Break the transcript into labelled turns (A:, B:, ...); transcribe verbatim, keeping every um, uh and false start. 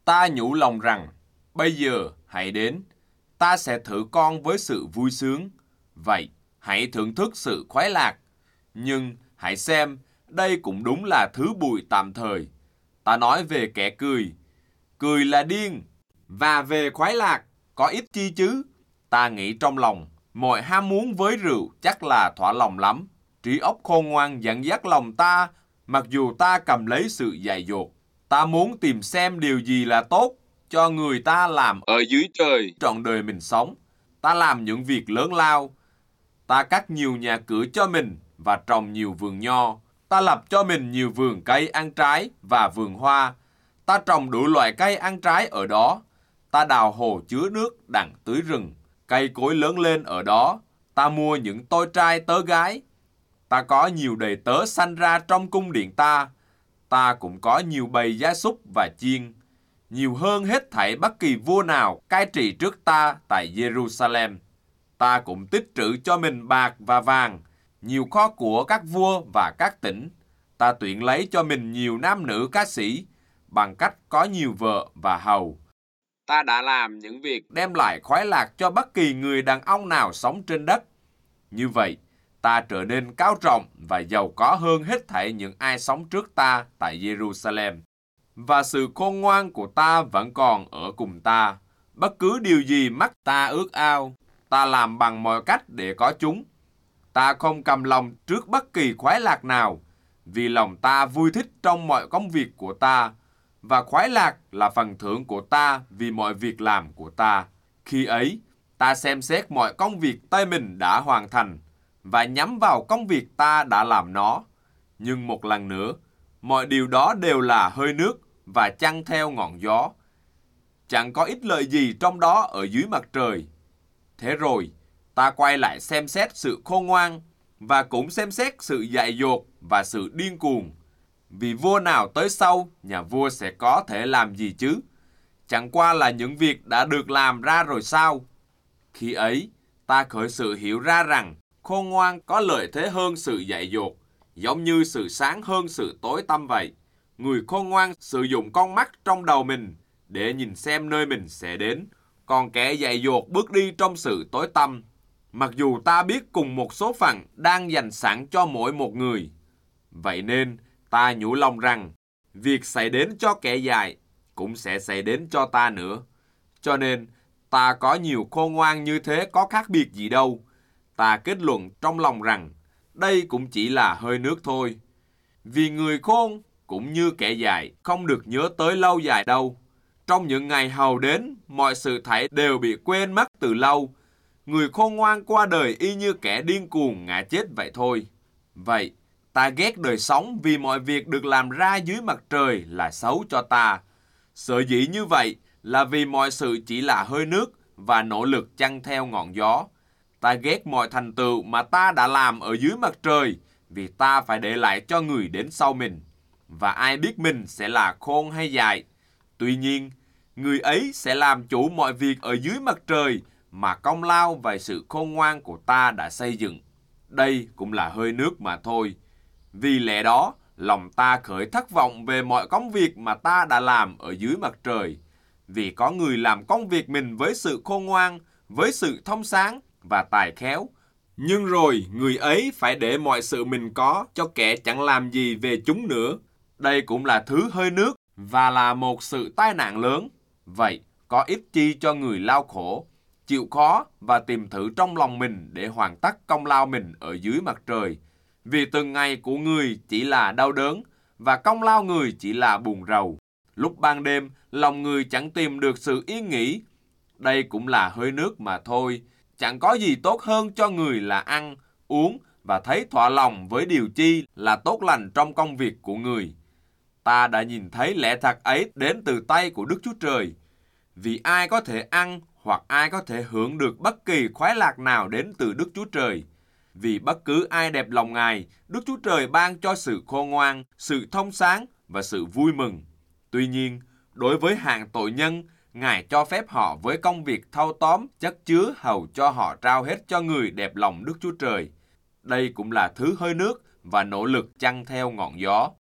A: Ta nhủ lòng rằng, bây giờ hãy đến, ta sẽ thử con với sự vui sướng. Vậy, hãy thưởng thức sự khoái lạc. Nhưng hãy xem, đây cũng đúng là thứ bụi tạm thời. Ta nói về kẻ cười, cười là điên. Và về khoái lạc, có ít chi chứ? Ta nghĩ trong lòng, mọi ham muốn với rượu chắc là thỏa lòng lắm. Trí óc khôn ngoan dẫn dắt lòng ta, mặc dù ta cầm lấy sự dại dột. Ta muốn tìm xem điều gì là tốt cho người ta làm ở dưới trời trọn đời mình sống. Ta làm những việc lớn lao. Ta cắt nhiều nhà cửa cho mình và trồng nhiều vườn nho. Ta lập cho mình nhiều vườn cây ăn trái và vườn hoa. Ta trồng đủ loại cây ăn trái ở đó. Ta đào hồ chứa nước đặng tưới rừng. Cây cối lớn lên ở đó. Ta mua những tôi trai tớ gái. Ta có nhiều đầy tớ sanh ra trong cung điện ta. Ta cũng có nhiều bầy gia súc và chiên, nhiều hơn hết thảy bất kỳ vua nào cai trị trước ta tại Jerusalem. Ta cũng tích trữ cho mình bạc và vàng, nhiều kho của các vua và các tỉnh. Ta tuyển lấy cho mình nhiều nam nữ ca sĩ, bằng cách có nhiều vợ và hầu. Ta đã làm những việc đem lại khoái lạc cho bất kỳ người đàn ông nào sống trên đất. Như vậy, ta trở nên cao trọng và giàu có hơn hết thảy những ai sống trước ta tại Jerusalem. Và sự khôn ngoan của ta vẫn còn ở cùng ta. Bất cứ điều gì mắt ta ước ao, ta làm bằng mọi cách để có chúng. Ta không cầm lòng trước bất kỳ khoái lạc nào, vì lòng ta vui thích trong mọi công việc của ta, và khoái lạc là phần thưởng của ta vì mọi việc làm của ta. Khi ấy, ta xem xét mọi công việc tay mình đã hoàn thành, và nhắm vào công việc ta đã làm nó. Nhưng một lần nữa, mọi điều đó đều là hơi nước và chăng theo ngọn gió. Chẳng có ích lợi gì trong đó ở dưới mặt trời. Thế rồi, ta quay lại xem xét sự khôn ngoan, và cũng xem xét sự dại dột và sự điên cuồng. Vì vua nào tới sau, nhà vua sẽ có thể làm gì chứ? Chẳng qua là những việc đã được làm ra rồi sao? Khi ấy, ta khởi sự hiểu ra rằng khôn ngoan có lợi thế hơn sự dại dột, giống như sự sáng hơn sự tối tăm vậy. Người khôn ngoan sử dụng con mắt trong đầu mình để nhìn xem nơi mình sẽ đến, còn kẻ dại dột bước đi trong sự tối tăm. Mặc dù ta biết cùng một số phận đang dành sẵn cho mỗi một người. Vậy nên, ta nhủ lòng rằng, việc xảy đến cho kẻ dại cũng sẽ xảy đến cho ta nữa. Cho nên, ta có nhiều khôn ngoan như thế có khác biệt gì đâu. Ta kết luận trong lòng rằng, đây cũng chỉ là hơi nước thôi. Vì người khôn, cũng như kẻ dại, không được nhớ tới lâu dài đâu. Trong những ngày hầu đến, mọi sự thảy đều bị quên mất từ lâu. Người khôn ngoan qua đời y như kẻ điên cuồng ngã chết vậy thôi. Vậy, ta ghét đời sống vì mọi việc được làm ra dưới mặt trời là xấu cho ta. Sở dĩ như vậy là vì mọi sự chỉ là hơi nước và nỗ lực chăng theo ngọn gió. Ta ghét mọi thành tựu mà ta đã làm ở dưới mặt trời, vì ta phải để lại cho người đến sau mình. Và ai biết mình sẽ là khôn hay dại. Tuy nhiên, người ấy sẽ làm chủ mọi việc ở dưới mặt trời mà công lao và sự khôn ngoan của ta đã xây dựng. Đây cũng là hơi nước mà thôi. Vì lẽ đó, lòng ta khởi thất vọng về mọi công việc mà ta đã làm ở dưới mặt trời. Vì có người làm công việc mình với sự khôn ngoan, với sự thông sáng và tài khéo. Nhưng rồi người ấy phải để mọi sự mình có cho kẻ chẳng làm gì về chúng nữa. Đây cũng là thứ hơi nước và là một sự tai nạn lớn. Vậy, có ích chi cho người lao khổ, chịu khó và tìm thử trong lòng mình để hoàn tất công lao mình ở dưới mặt trời. Vì từng ngày của người chỉ là đau đớn và công lao người chỉ là buồn rầu. Lúc ban đêm, lòng người chẳng tìm được sự yên nghỉ. Đây cũng là hơi nước mà thôi. Chẳng có gì tốt hơn cho người là ăn, uống và thấy thỏa lòng với điều chi là tốt lành trong công việc của người. Ta đã nhìn thấy lẽ thật ấy đến từ tay của Đức Chúa Trời. Vì ai có thể ăn hoặc ai có thể hưởng được bất kỳ khoái lạc nào đến từ Đức Chúa Trời. Vì bất cứ ai đẹp lòng Ngài, Đức Chúa Trời ban cho sự khôn ngoan, sự thông sáng và sự vui mừng. Tuy nhiên, đối với hạng tội nhân, Ngài cho phép họ với công việc thâu tóm, chất chứa hầu cho họ trao hết cho người đẹp lòng Đức Chúa Trời. Đây cũng là thứ hơi nước và nỗ lực chăng theo ngọn gió.